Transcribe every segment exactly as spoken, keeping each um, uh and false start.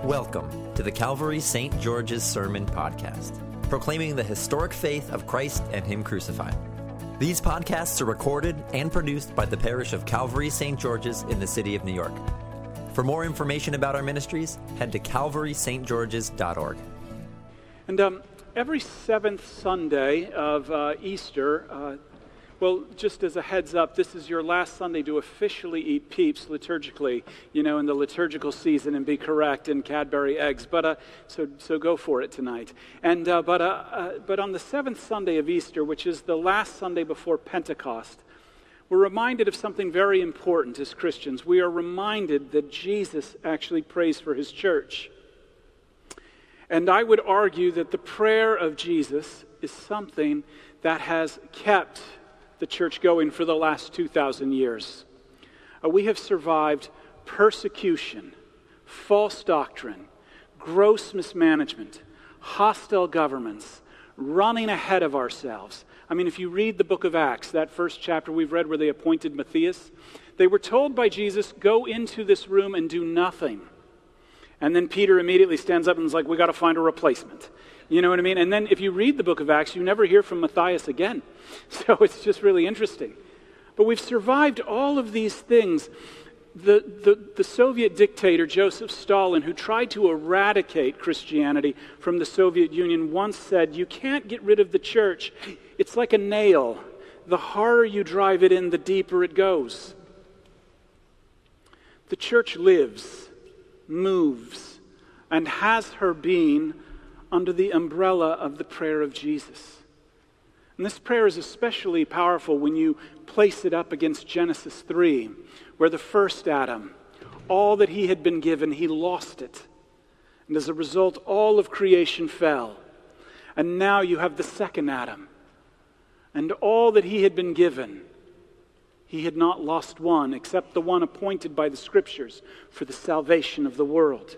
Welcome to the Calvary Saint George's Sermon Podcast, proclaiming the historic faith of Christ and Him crucified. These podcasts are recorded and produced by the parish of Calvary Saint George's in the city of New York. For more information about our ministries, head to calvary st georges dot org. And um, every seventh Sunday of uh, Easter, uh, well, just as a heads up, this is your last Sunday to officially eat Peeps liturgically, you know, in the liturgical season, and be correct in Cadbury eggs. But uh, so so go for it tonight. And uh, but uh, uh, but on the seventh Sunday of Easter, which is the last Sunday before Pentecost, we're reminded of something very important as Christians. We are reminded that Jesus actually prays for His church. And I would argue that the prayer of Jesus is something that has kept the church going for the last two thousand years. Uh, we have survived persecution, false doctrine, gross mismanagement, hostile governments, running ahead of ourselves. I mean, if you read the book of Acts, that first chapter we've read where they appointed Matthias, they were told by Jesus, go into this room and do nothing. And then Peter immediately stands up and is like, we got to find a replacement. You know what I mean? And then if you read the book of Acts, you never hear from Matthias again. So it's just really interesting. But we've survived all of these things. The, the, the Soviet dictator, Joseph Stalin, who tried to eradicate Christianity from the Soviet Union, once said, you can't get rid of the church. It's like a nail. The harder you drive it in, the deeper it goes. The church lives, moves, and has her being under the umbrella of the prayer of Jesus. And this prayer is especially powerful when you place it up against Genesis three, where the first Adam, all that he had been given, he lost it. And as a result, all of creation fell. And now you have the second Adam. And all that he had been given, he had not lost one, except the one appointed by the Scriptures for the salvation of the world.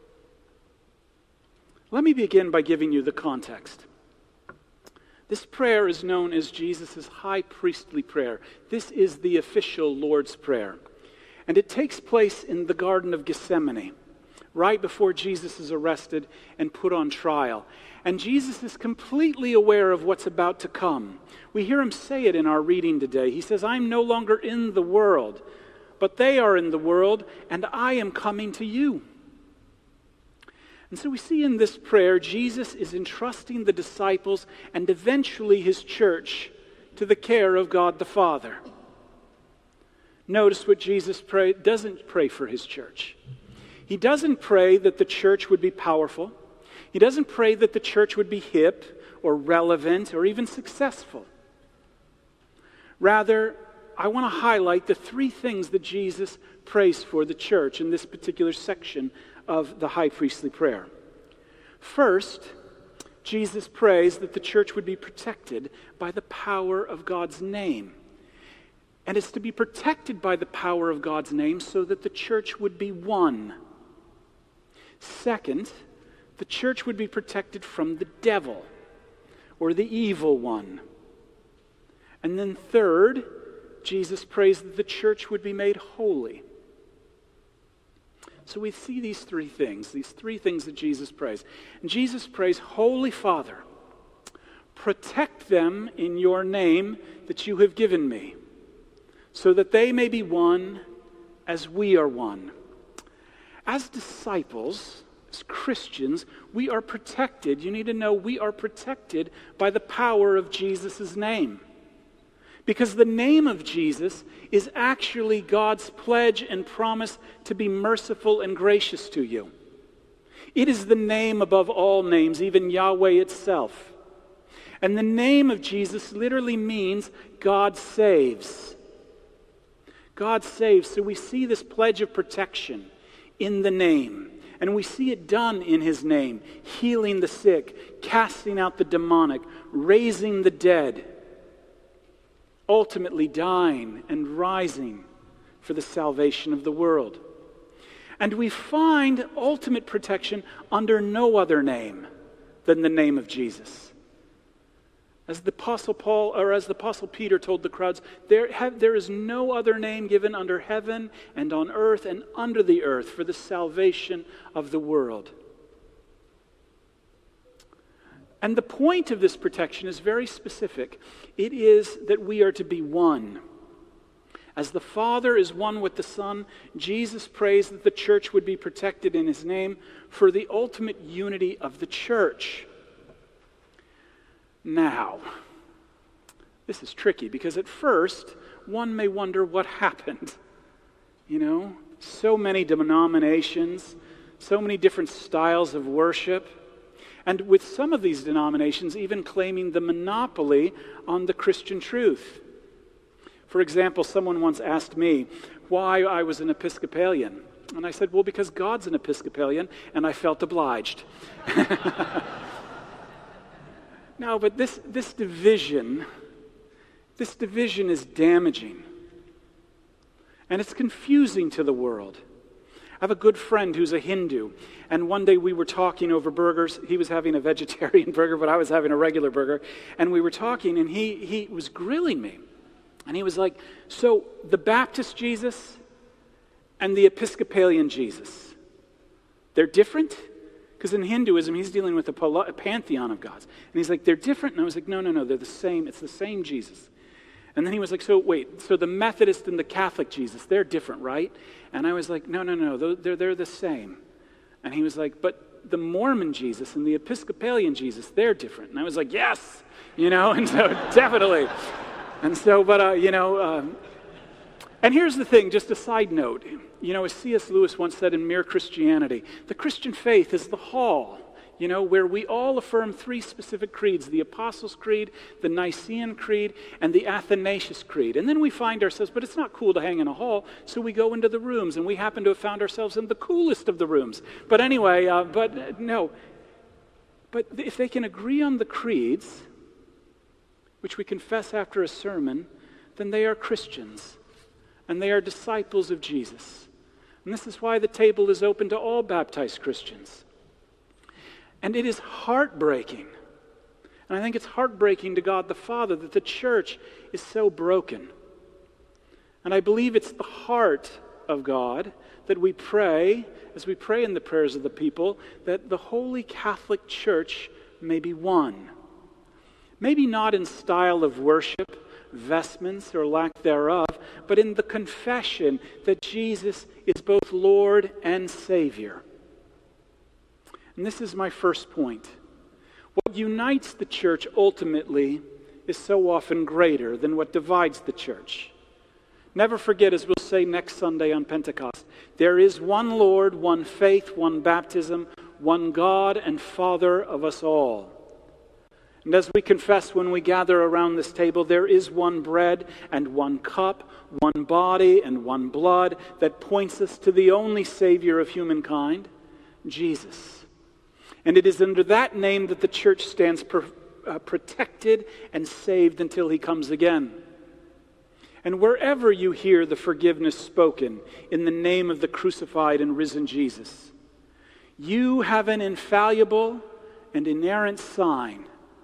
Let me begin by giving you the context. This prayer is known as Jesus' high priestly prayer. This is the official Lord's Prayer. And it takes place in the Garden of Gethsemane, right before Jesus is arrested and put on trial. And Jesus is completely aware of what's about to come. We hear him say it in our reading today. He says, I'm no longer in the world, but they are in the world, and I am coming to you. And so we see in this prayer, Jesus is entrusting the disciples and eventually his church to the care of God the Father. Notice what Jesus pray, doesn't pray for his church. He doesn't pray that the church would be powerful. He doesn't pray that the church would be hip or relevant or even successful. Rather, I want to highlight the three things that Jesus prays for the church in this particular section of the high priestly prayer. First, Jesus prays that the church would be protected by the power of God's name. And it's to be protected by the power of God's name so that the church would be one. Second, the church would be protected from the devil or the evil one. And then third, Jesus prays that the church would be made holy. So we see these three things, these three things that Jesus prays. And Jesus prays, Holy Father, protect them in your name that you have given me, so that they may be one as we are one. As disciples, as Christians, we are protected. You need to know we are protected by the power of Jesus' name. Because the name of Jesus is actually God's pledge and promise to be merciful and gracious to you. It is the name above all names, even Yahweh itself. And the name of Jesus literally means God saves. God saves. So we see this pledge of protection in the name. And we see it done in his name, healing the sick, casting out the demonic, raising the dead, ultimately dying and rising for the salvation of the world. And we find ultimate protection under no other name than the name of Jesus. As the Apostle Paul, or as the Apostle Peter told the crowds, there, have, there is no other name given under heaven and on earth and under the earth for the salvation of the world. And the point of this protection is very specific. It is that we are to be one. As the Father is one with the Son, Jesus prays that the church would be protected in his name for the ultimate unity of the church. Now, this is tricky because at first, one may wonder what happened. You know, so many denominations, so many different styles of worship, and with some of these denominations even claiming the monopoly on the Christian truth. For example, someone once asked me why I was an Episcopalian. And I said, well, because God's an Episcopalian, and I felt obliged. No, but this, this division, this division is damaging. And it's confusing to the world. I have a good friend who's a Hindu, and one day we were talking over burgers. He was having a vegetarian burger, but I was having a regular burger. And we were talking, and he, he was grilling me. And he was like, so the Baptist Jesus and the Episcopalian Jesus, they're different? Because in Hinduism, he's dealing with a, polo- a pantheon of gods. And he's like, they're different? And I was like, no, no, no, they're the same. It's the same Jesus. And then he was like, so wait, so the Methodist and the Catholic Jesus, they're different, right? And I was like, no, no, no, they're, they're the same. And he was like, but the Mormon Jesus and the Episcopalian Jesus, they're different. And I was like, yes, you know, and so definitely. And so, but, uh, you know, um, and here's the thing, just a side note. You know, as C S Lewis once said in Mere Christianity, the Christian faith is the hall, you know, where we all affirm three specific creeds, the Apostles' Creed, the Nicene Creed, and the Athanasius Creed. And then we find ourselves, but it's not cool to hang in a hall, so we go into the rooms, and we happen to have found ourselves in the coolest of the rooms. But anyway, uh, but uh, no. But if they can agree on the creeds, which we confess after a sermon, then they are Christians, and they are disciples of Jesus. And this is why the table is open to all baptized Christians. And it is heartbreaking. And I think it's heartbreaking to God the Father that the church is so broken. And I believe it's the heart of God that we pray, as we pray in the prayers of the people, that the Holy Catholic Church may be one. Maybe not in style of worship, vestments, or lack thereof, but in the confession that Jesus is both Lord and Savior. And this is my first point. What unites the church ultimately is so often greater than what divides the church. Never forget, as we'll say next Sunday on Pentecost, there is one Lord, one faith, one baptism, one God and Father of us all. And as we confess when we gather around this table, there is one bread and one cup, one body and one blood that points us to the only Savior of humankind, Jesus. And it is under that name that the church stands per, uh, protected and saved until he comes again. And wherever you hear the forgiveness spoken in the name of the crucified and risen Jesus, you have an infallible and inerrant sign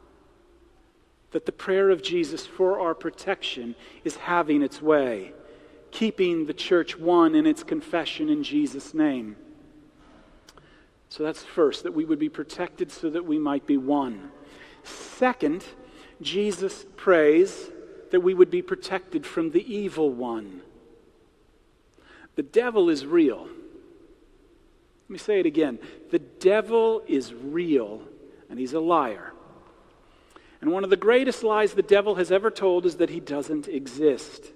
that the prayer of Jesus for our protection is having its way, keeping the church one in its confession in Jesus' name. So that's first, that we would be protected so that we might be one. Second, Jesus prays that we would be protected from the evil one. The devil is real. Let me say it again. The devil is real, and he's a liar. And one of the greatest lies the devil has ever told is that he doesn't exist.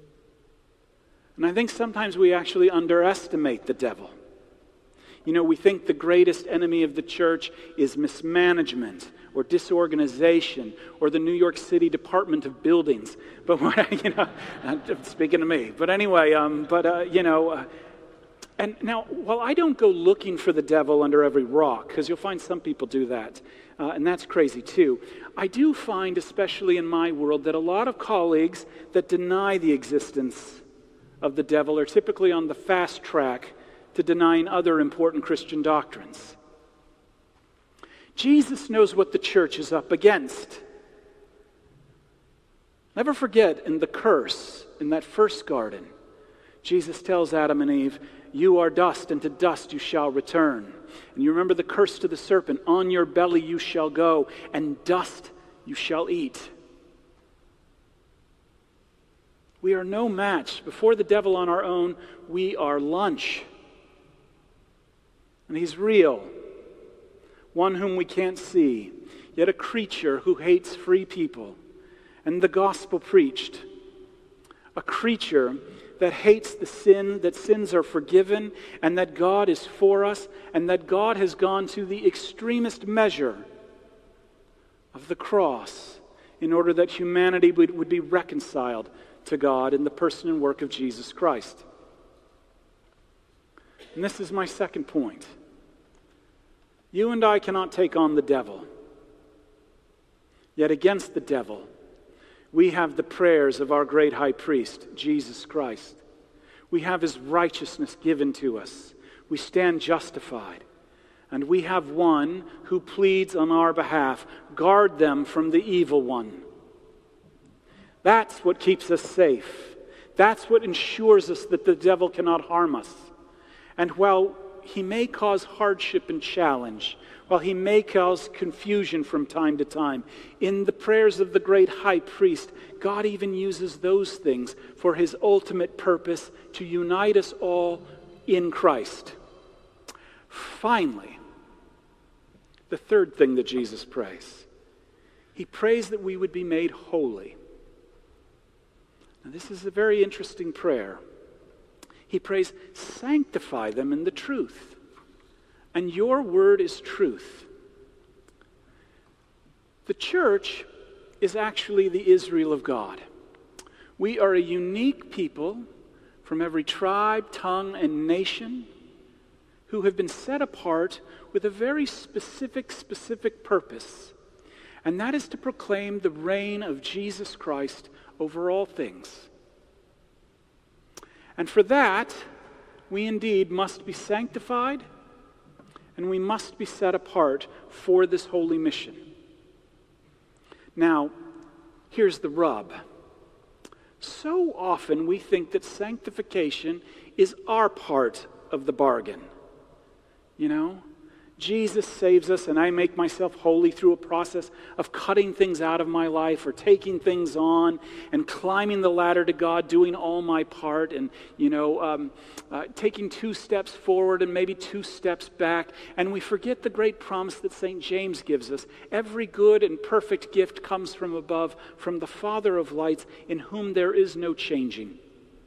And I think sometimes we actually underestimate the devil. You know, we think the greatest enemy of the church is mismanagement or disorganization or the New York City Department of Buildings. But what, you know, I'm speaking to me. But anyway, um, but uh, you know, uh, and now while I don't go looking for the devil under every rock, because you'll find some people do that, uh, and that's crazy too. I do find, especially in my world, that a lot of colleagues that deny the existence of the devil are typically on the fast track to denying other important Christian doctrines. Jesus knows what the church is up against. Never forget in the curse, in that first garden, Jesus tells Adam and Eve, you are dust, and to dust you shall return. And you remember the curse to the serpent, on your belly you shall go, and dust you shall eat. We are no match. Before the devil on our own, we are lunch. And he's real, one whom we can't see, yet a creature who hates free people and the gospel preached. A creature that hates the sin, that sins are forgiven, and that God is for us, and that God has gone to the extremest measure of the cross in order that humanity would, would be reconciled to God in the person and work of Jesus Christ. And this is my second point. You and I cannot take on the devil. Yet against the devil, we have the prayers of our great high priest, Jesus Christ. We have his righteousness given to us. We stand justified. And we have one who pleads on our behalf. Guard them from the evil one. That's what keeps us safe. That's what ensures us that the devil cannot harm us. And while he may cause hardship and challenge, while he may cause confusion from time to time, in the prayers of the great high priest, God even uses those things for his ultimate purpose to unite us all in Christ. Finally, the third thing that Jesus prays, he prays that we would be made holy. Now, this is a very interesting prayer. He prays, sanctify them in the truth. And your word is truth. The church is actually the Israel of God. We are a unique people from every tribe, tongue, and nation who have been set apart with a very specific, specific purpose. And that is to proclaim the reign of Jesus Christ over all things. And for that, we indeed must be sanctified, and we must be set apart for this holy mission. Now, here's the rub. So often we think that sanctification is our part of the bargain. You know, Jesus saves us and I make myself holy through a process of cutting things out of my life or taking things on and climbing the ladder to God, doing all my part and, you know, um, uh, taking two steps forward and maybe two steps back. And we forget the great promise that Saint James gives us. Every good and perfect gift comes from above, from the Father of lights, in whom there is no changing.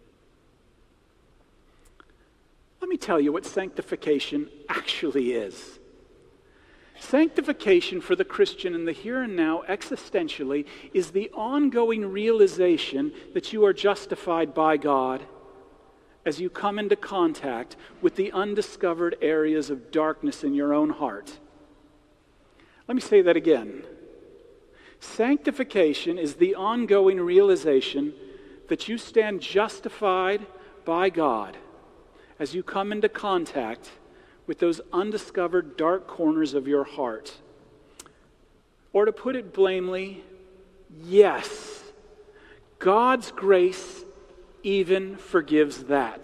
Let me tell you what sanctification actually is. Sanctification for the Christian in the here and now, existentially, is the ongoing realization that you are justified by God as you come into contact with the undiscovered areas of darkness in your own heart. Let me say that again. Sanctification is the ongoing realization that you stand justified by God as you come into contact with those undiscovered dark corners of your heart. Or to put it blamely, yes, God's grace even forgives that.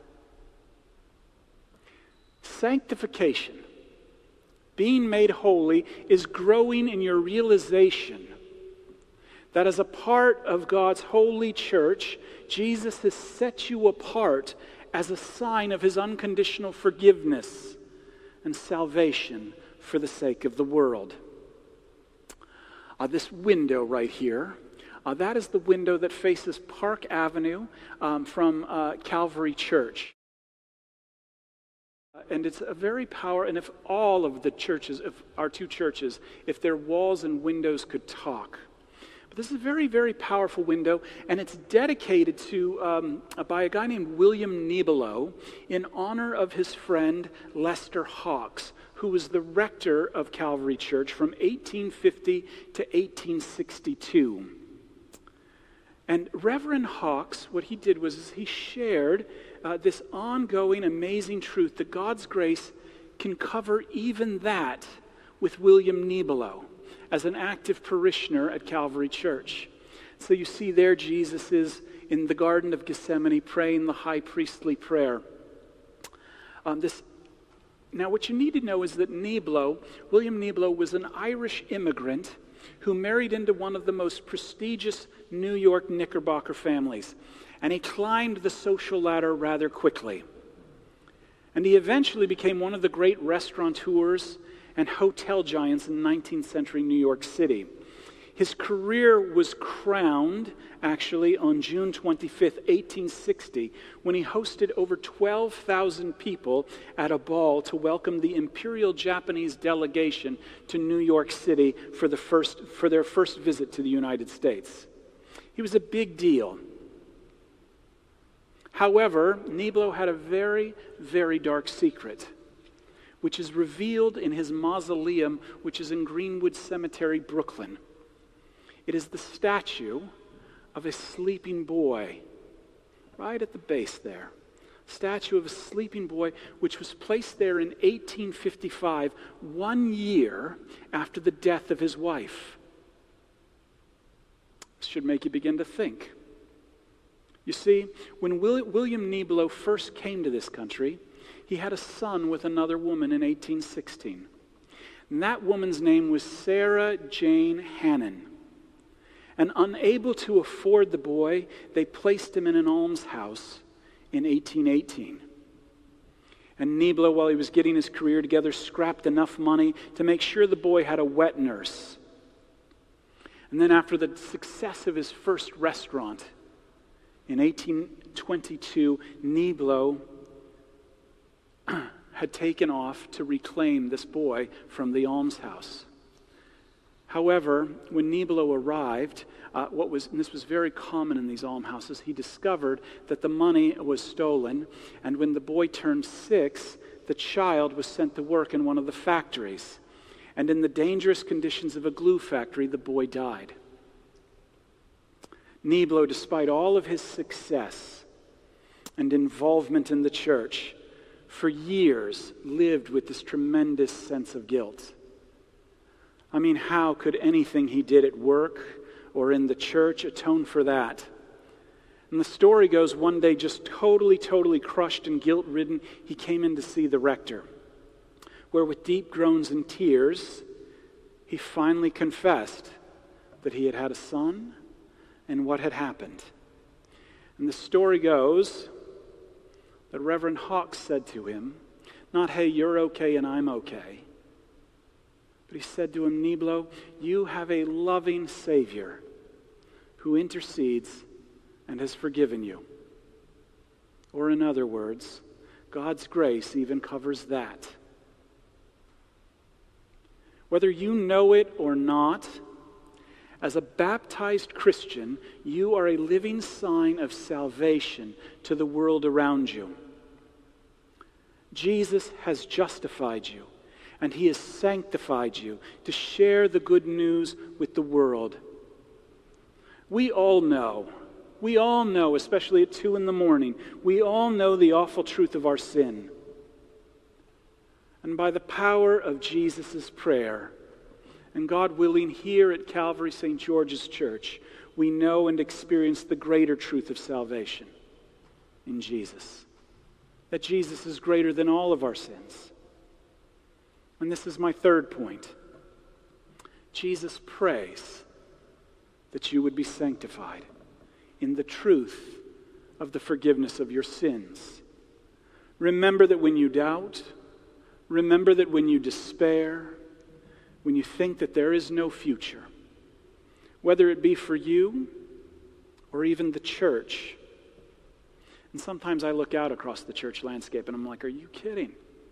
Sanctification, being made holy, is growing in your realization that as a part of God's holy church, Jesus has set you apart as a sign of his unconditional forgiveness and salvation for the sake of the world. Uh, this window right here, uh, that is the window that faces Park Avenue um, from uh, Calvary Church. Uh, and it's a very powerful, and if all of the churches, if our two churches, if their walls and windows could talk. This is a very, very powerful window, and it's dedicated to um, by a guy named William Nibalo in honor of his friend Lester Hawks, who was the rector of Calvary Church from eighteen fifty to eighteen sixty-two. And Reverend Hawks, what he did was he shared uh, this ongoing, amazing truth that God's grace can cover even that with William Nibalo as an active parishioner at Calvary Church. So you see there Jesus is in the Garden of Gethsemane praying the high priestly prayer. Um, this, now what you need to know is that Niblo, William Niblo, was an Irish immigrant who married into one of the most prestigious New York Knickerbocker families. And he climbed the social ladder rather quickly. And he eventually became one of the great restaurateurs and hotel giants in nineteenth century New York City. His career was crowned, actually, on June twenty-fifth, eighteen sixty, when he hosted over twelve thousand people at a ball to welcome the Imperial Japanese delegation to New York City for, the first, for their first visit to the United States. He was a big deal. However, Niblo had a very, very dark secret, which is revealed in his mausoleum, which is in Greenwood Cemetery, Brooklyn. It is the statue of a sleeping boy, right at the base there. Statue of a sleeping boy, which was placed there in eighteen fifty-five, one year after the death of his wife. This should make you begin to think. You see, when Will- William Niblo first came to this country, he had a son with another woman in eighteen sixteen. And that woman's name was Sarah Jane Hannon. And unable to afford the boy, they placed him in an almshouse in eighteen eighteen. And Niblo, while he was getting his career together, scrapped enough money to make sure the boy had a wet nurse. And then after the success of his first restaurant, in eighteen twenty-two, Niblo had taken off to reclaim this boy from the almshouse. However, when Niblo arrived, uh, what was and this was very common in these almshouses, he discovered that the money was stolen, and when the boy turned six, the child was sent to work in one of the factories. And in the dangerous conditions of a glue factory, the boy died. Niblo, despite all of his success and involvement in the church, for years lived with this tremendous sense of guilt. I mean, how could anything he did at work or in the church atone for that? And the story goes, one day, just totally, totally crushed and guilt-ridden, he came in to see the rector, where with deep groans and tears, he finally confessed that he had had a son and what had happened. And the story goes that Reverend Hawks said to him, not, hey, you're okay and I'm okay, but he said to him, Niblo, you have a loving Savior who intercedes and has forgiven you. Or in other words, God's grace even covers that. Whether you know it or not, as a baptized Christian, you are a living sign of salvation to the world around you. Jesus has justified you, and he has sanctified you to share the good news with the world. We all know, we all know, especially at two in the morning, we all know the awful truth of our sin. And by the power of Jesus' prayer, and God willing, here at Calvary Saint George's Church, we know and experience the greater truth of salvation in Jesus. That Jesus is greater than all of our sins. And this is my third point. Jesus prays that you would be sanctified in the truth of the forgiveness of your sins. Remember that when you doubt, remember that when you despair, when you think that there is no future, whether it be for you or even the church. And sometimes I look out across the church landscape and I'm like, are you kidding?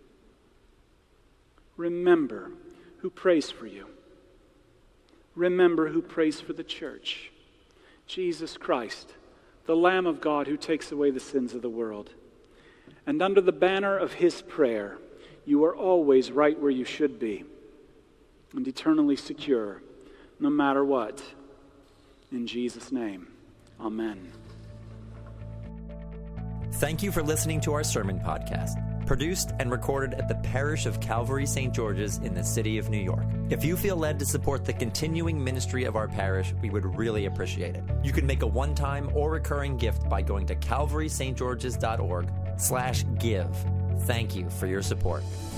Remember who prays for you. Remember who prays for the church. Jesus Christ, the Lamb of God who takes away the sins of the world. And under the banner of his prayer, you are always right where you should be and eternally secure, no matter what. In Jesus' name, amen. Thank you for listening to our sermon podcast. Produced and recorded at the parish of Calvary Saint George's in the city of New York. If you feel led to support the continuing ministry of our parish, we would really appreciate it. You can make a one-time or recurring gift by going to calvary st georges dot org slash give. Thank you for your support.